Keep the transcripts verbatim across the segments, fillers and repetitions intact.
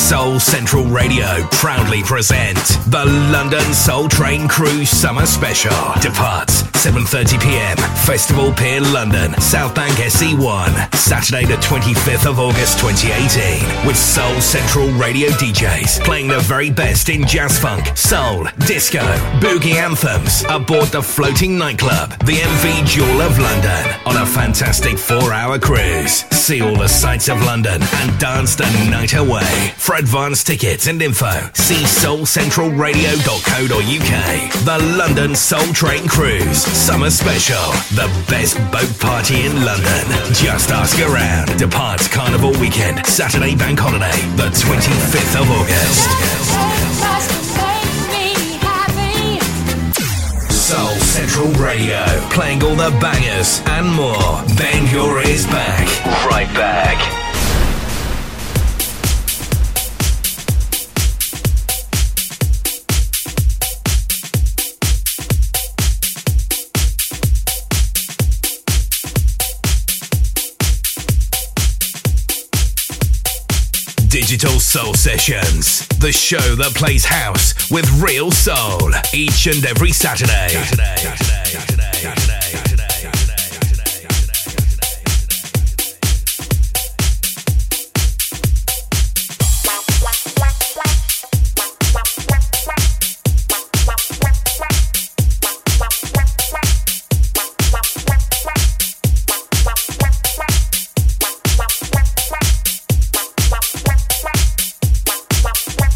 Soul Central Radio proudly present the London Soul Train Cruise Summer Special. Departs seven thirty p m. Festival Pier, London, South Bank S E one. Saturday the twenty-fifth of August twenty eighteen. With Soul Central Radio D Js playing the very best in jazz funk, soul, disco, boogie anthems aboard the floating nightclub, the M V Jewel of London, on a fantastic four-hour cruise. See all the sights of London and dance the night away. For advance tickets and info, see soul central radio dot co dot u k. The London Soul Train Cruise Summer Special. The best boat party in London. Just ask around. Departs Carnival Weekend, Saturday Bank Holiday, the twenty-fifth of August. Soul Central Radio, playing all the bangers and more. Bend your ears back. Right back. Digital Soul Sessions, the show that plays house with real soul each and every Saturday. Saturday, Saturday, Saturday, Saturday.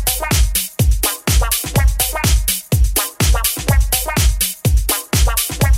Wow.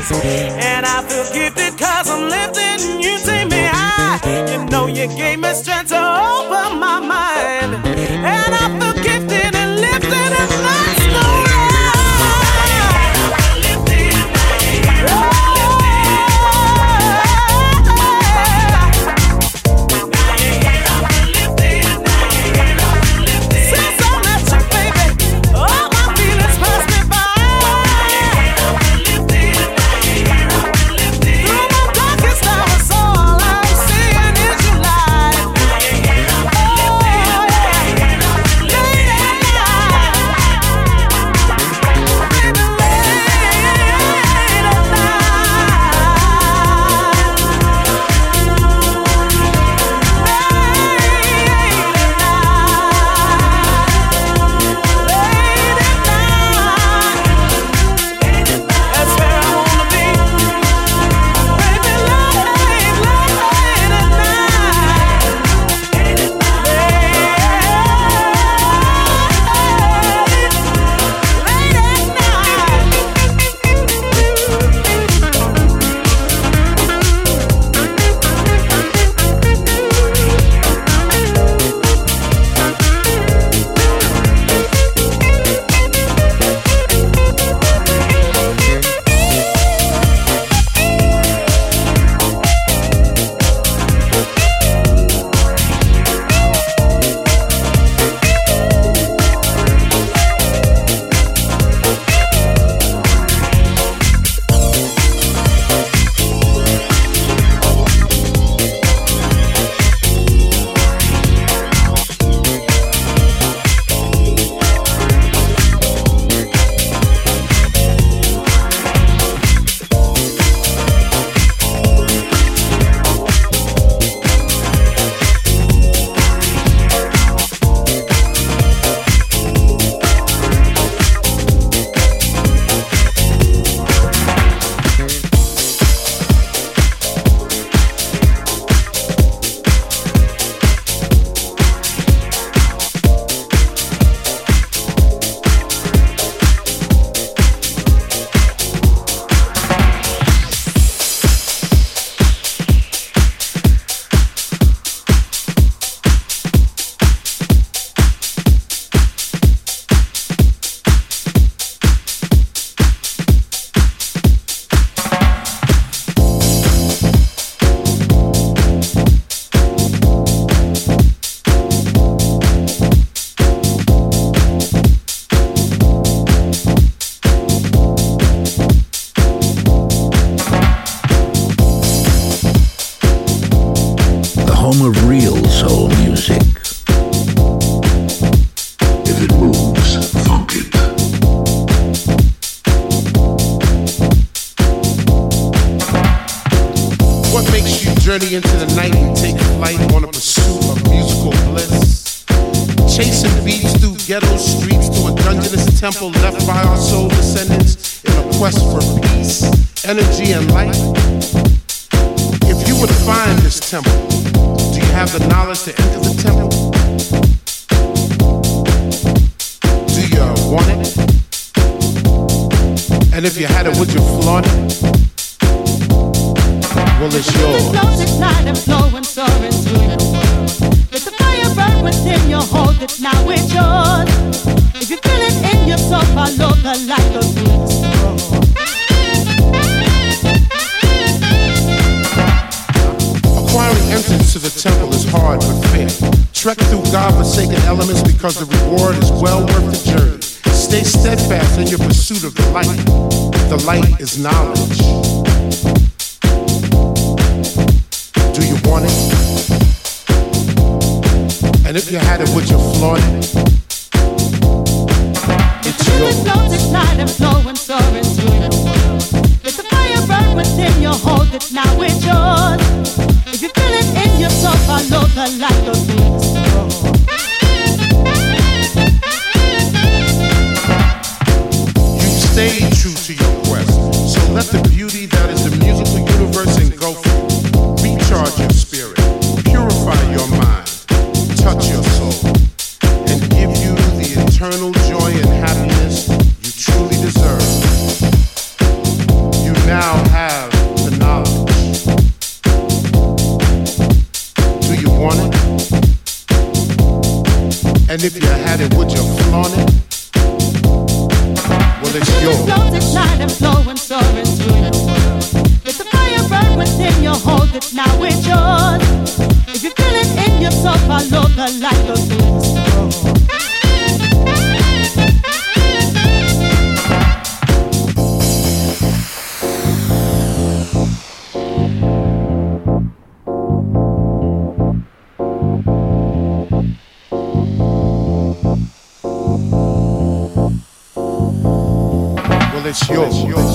skies. And I feel gifted cause I'm lifting, you take me high. You know you gave me strength to open my mind. And I feel gifted and lifted and that's no journey into the night and take flight on a pursuit of musical bliss. Chasing beats through ghetto streets to a dungeonous temple left by our soul descendants in a quest for peace, energy, and light. If you would find this temple, do you have the knowledge to enter the temple? Do you want it? And if you had it, would you flaunt it? Well, it's yours. Flows at night and flowing, soaring through your world. Let the fire burn within you, hold it, now it's yours. If you feel it in your soul, follow the light of this world. Acquiring entrance to the temple is hard but fair. Trek through God-forsaken elements because the reward is well worth the journey. Stay steadfast in your pursuit of the light. The light is knowledge. Do you want it? And if you had it, would you flaunt it? It's yours. It flows at night and flowing, soaring through your world. Let the fire burn within you, hold it, now it's yours. If you feel it in your soul, follow the light of this world. You've stayed true to your quest, so let the beauty that is the musical universe engulf you. Recharge your spirit, purify your mind, touch your soul, and give you the eternal joy and happiness you truly deserve. You now have the knowledge. Do you want it? And if you had it, would you flaunt it? Well, it's yours. Flows, ignite and flow and soar into your world. Let the fire burn within you, hold it, now it's yours. If you feel it in your soul, follow the light, go through the storm. It's yours. It's yours.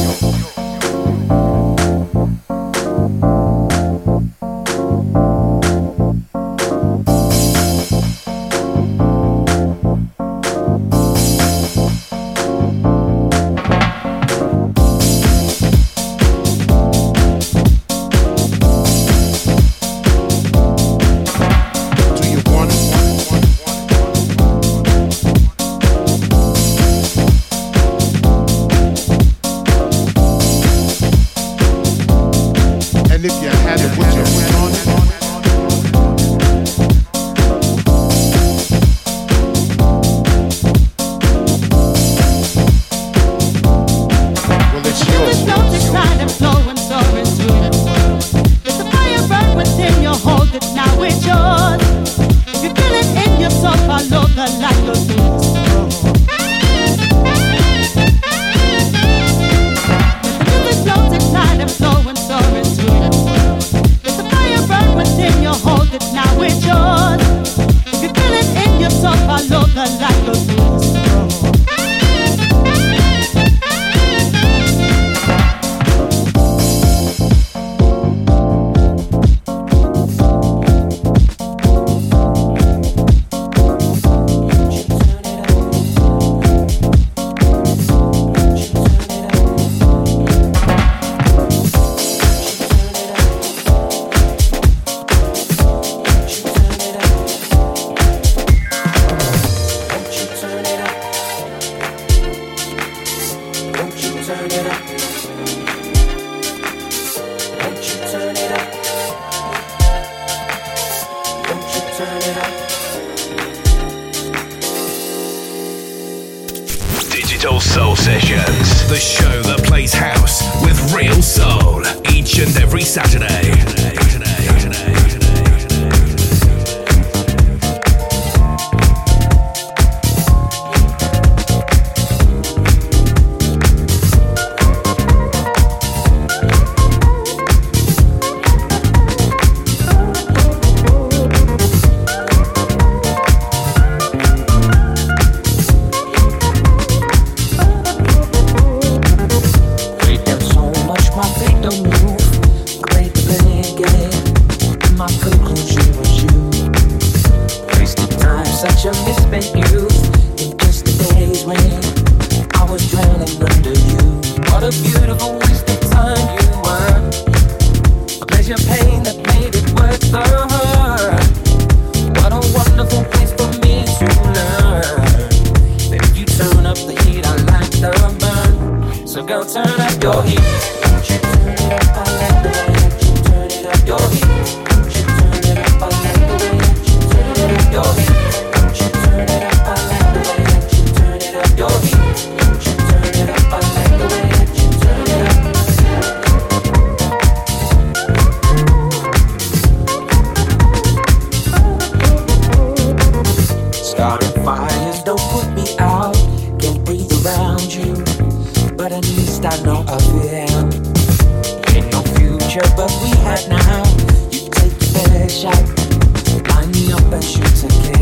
Digital Soul Sessions, the show that plays house with real soul each and every Saturday. Saturday, Saturday, Saturday. But we had now. You take your best shot, line me up and shoot again.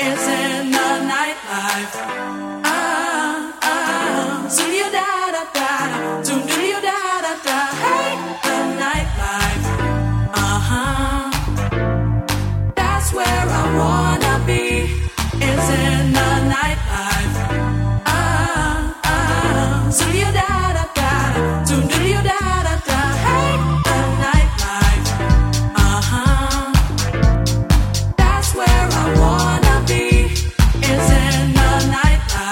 is in the nightlife. Ah, ah, so you da da da, do do you da da da. Hey, the nightlife. Uh huh. That's where I wanna be. Is in the nightlife. Ah, ah, so you da da da, do do you da da da. Hey, the nightlife. Uh huh. That's where I wanna be. Is in the nightlife.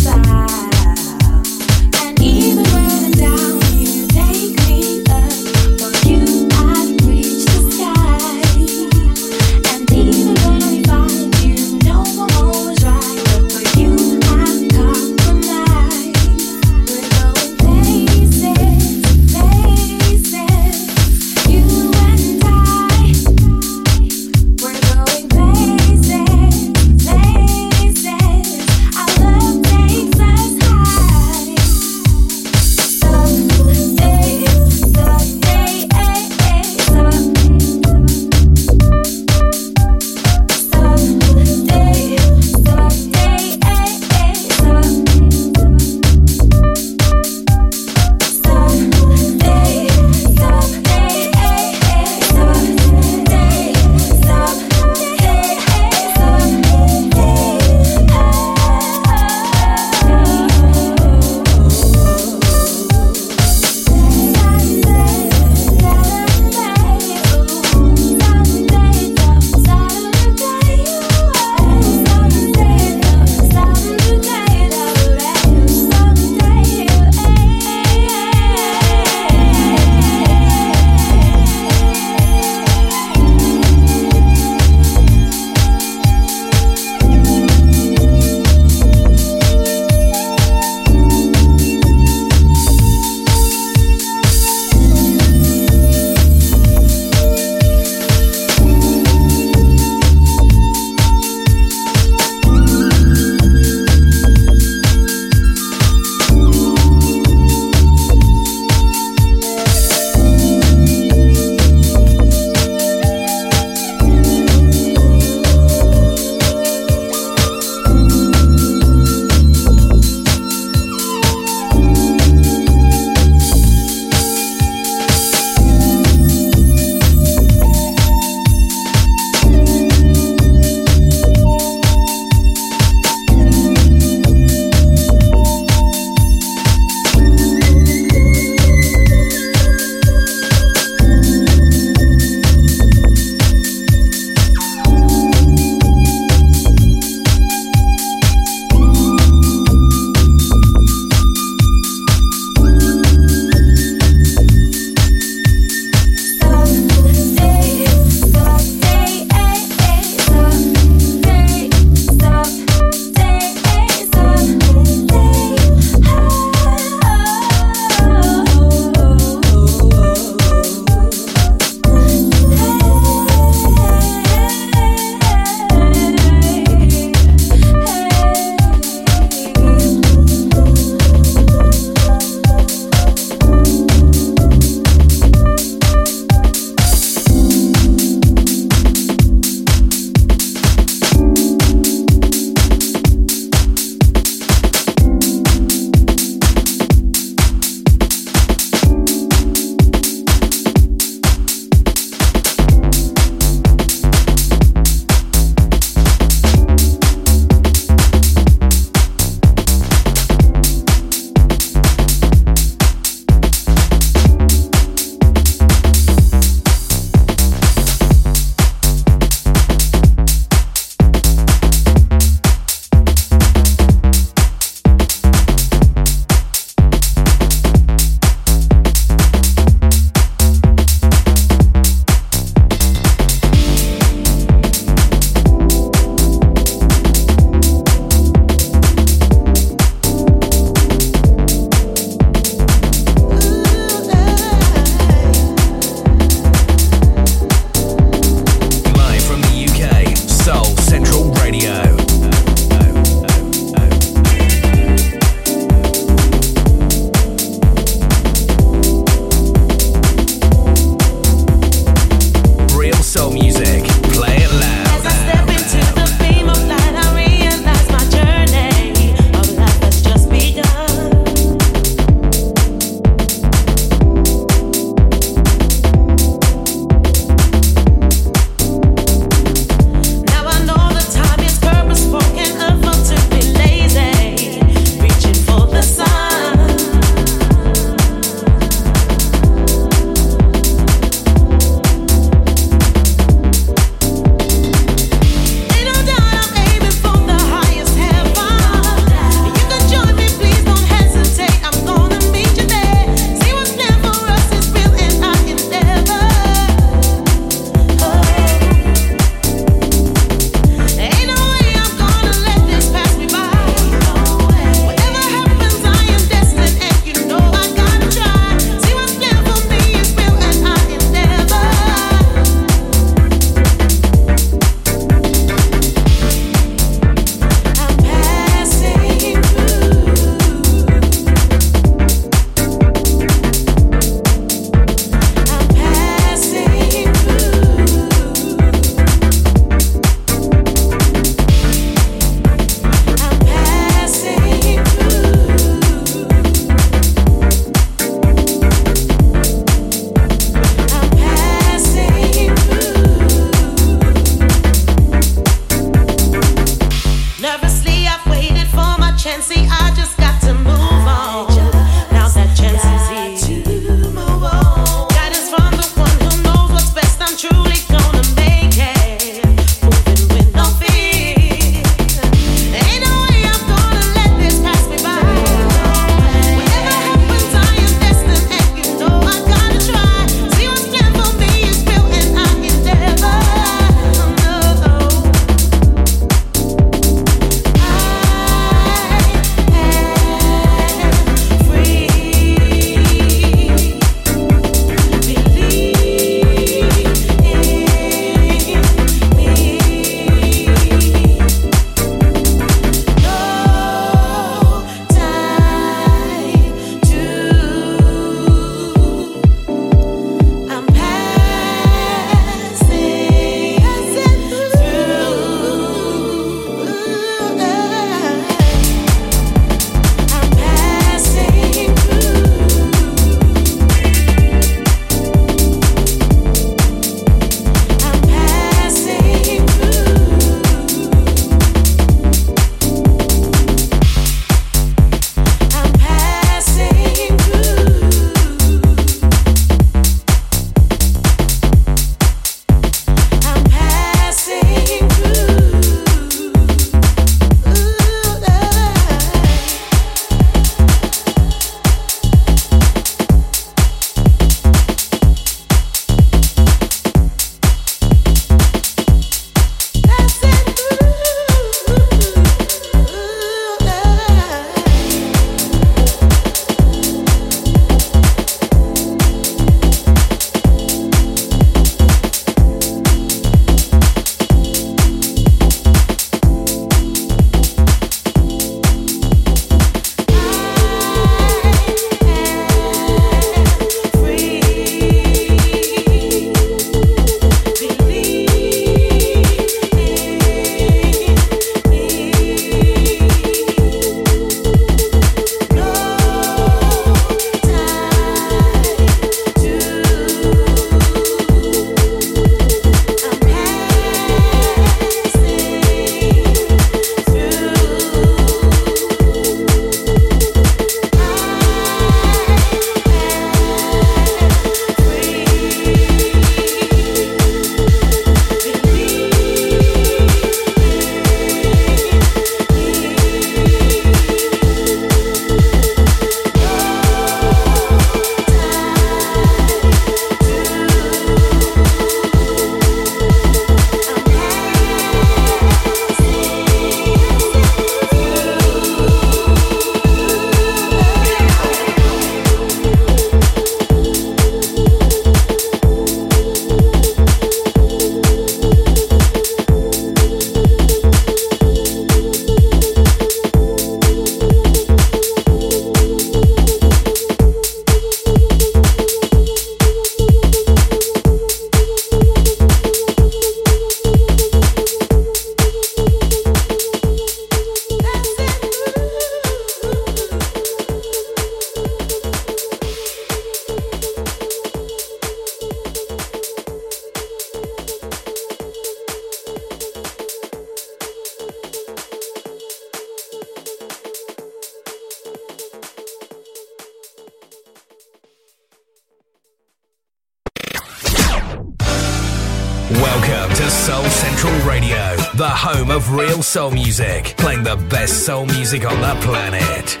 Welcome to Soul Central Radio, the home of real soul music, playing the best soul music on the planet.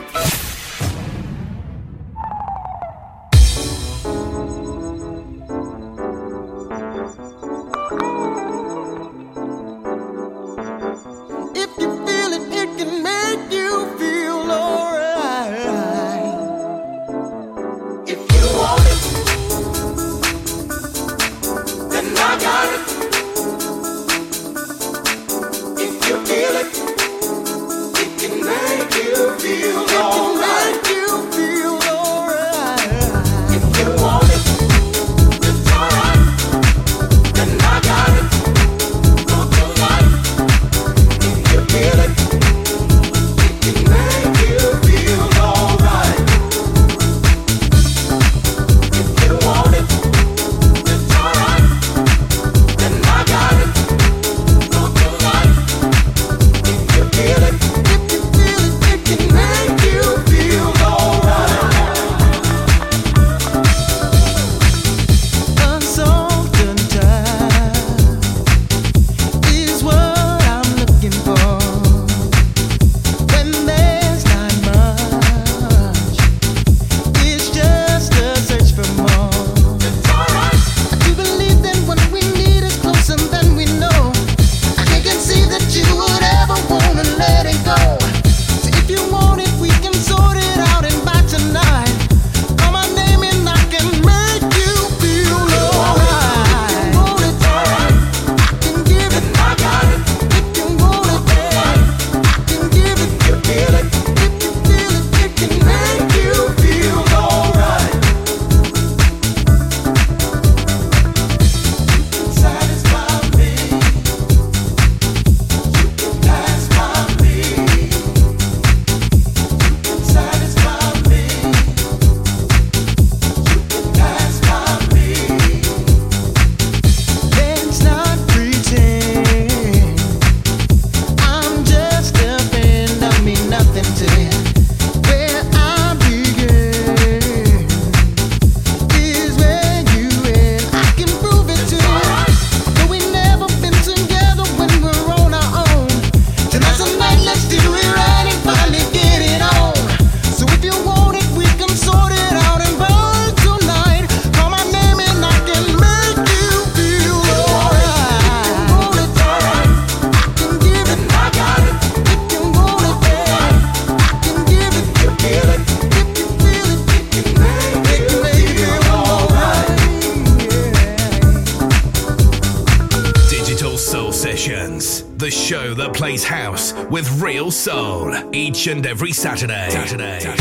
With real soul, each and every Saturday. Saturday. Saturday.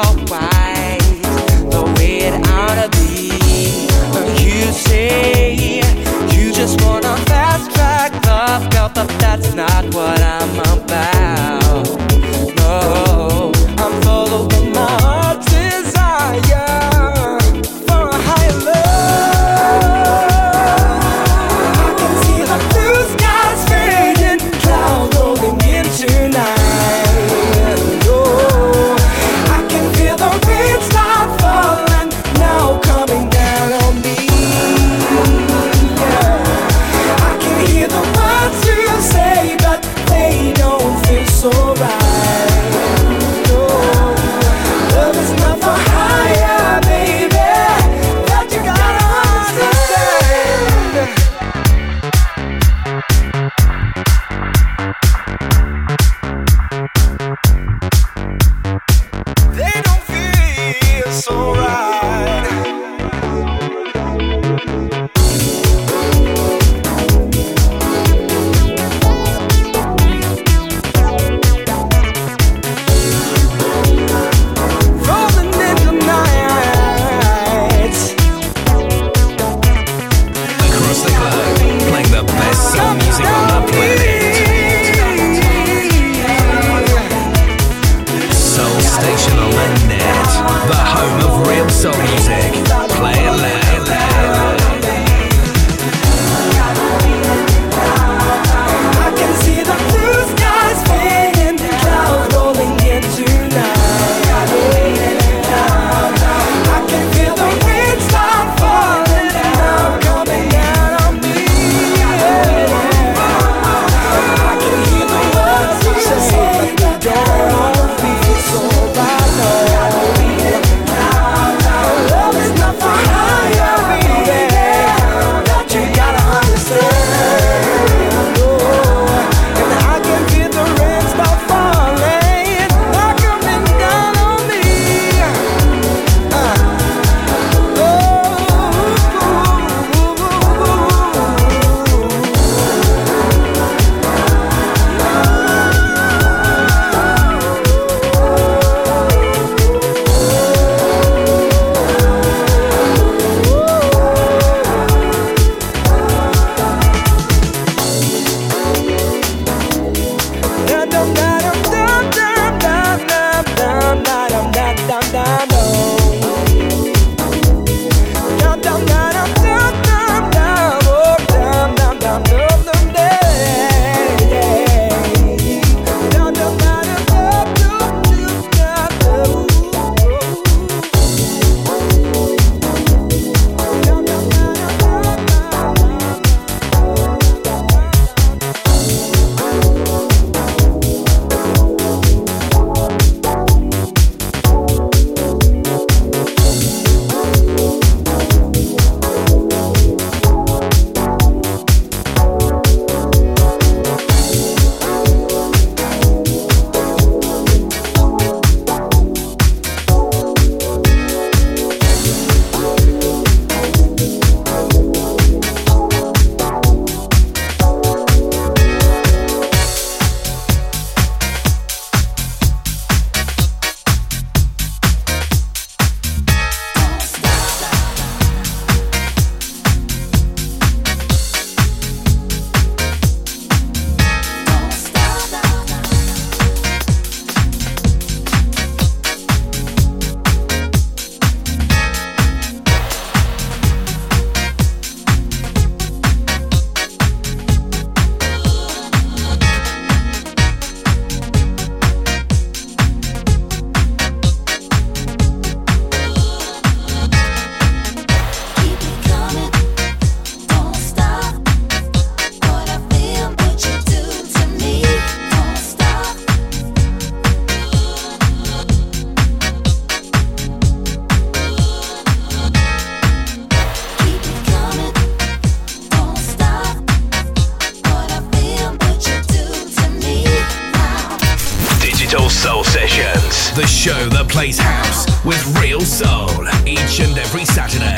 all right, the way it ought to be. You say you just wanna fast track love, girl, but that's not what I'm about. No, I'm following my heart's desire for a higher love. I can see the blue skies fading, cloud rolling in tonight. Oh, I can feel the rain start falling, now coming down on me. Yeah, I can hear the words you say, but they don't feel so right. The show that plays house with real soul each and every Saturday.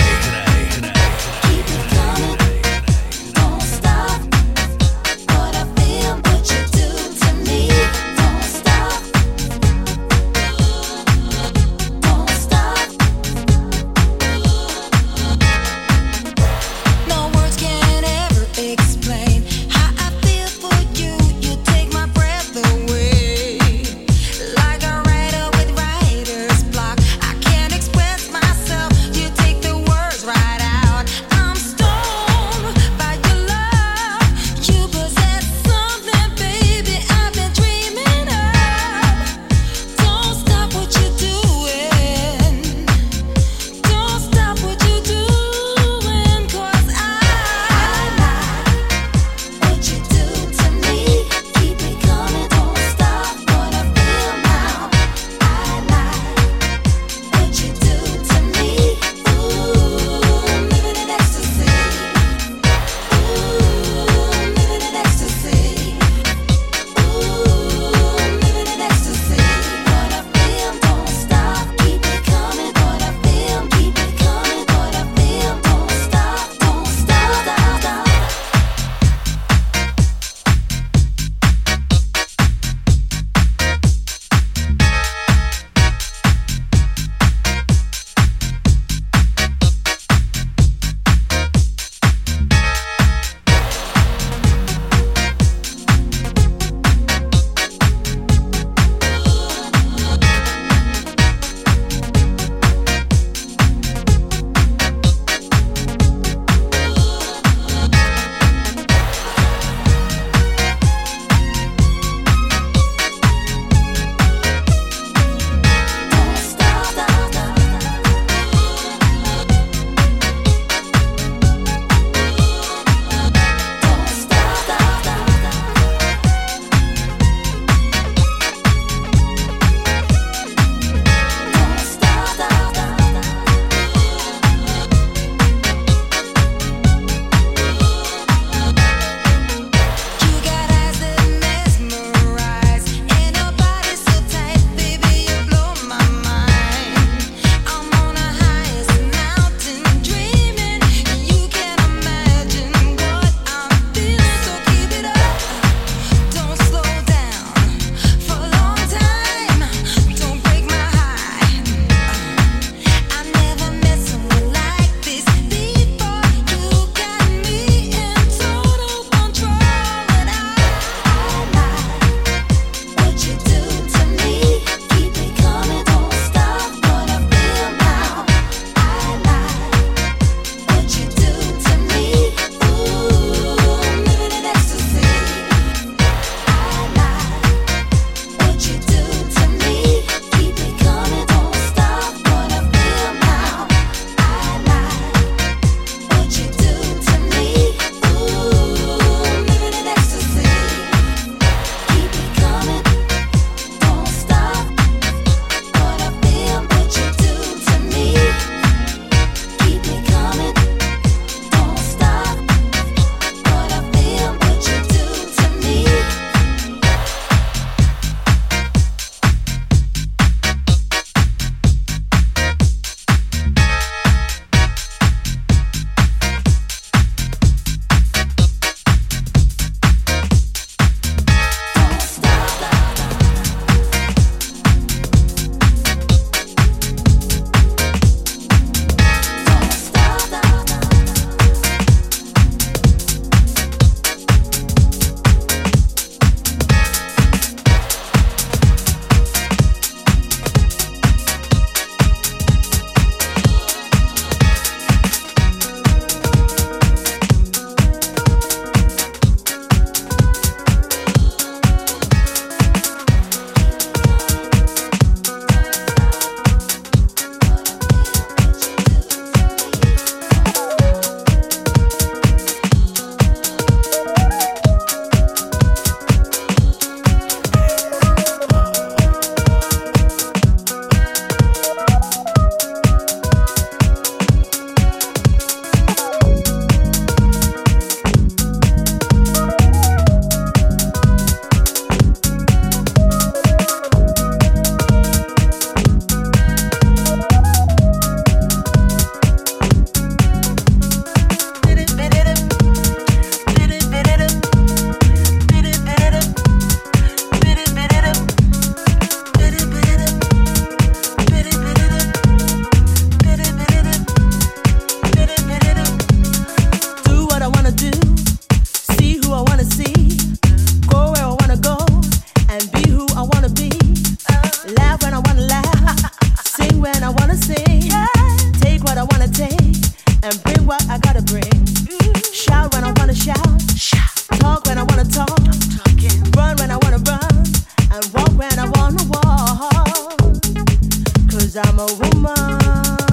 'cause I'm a woman.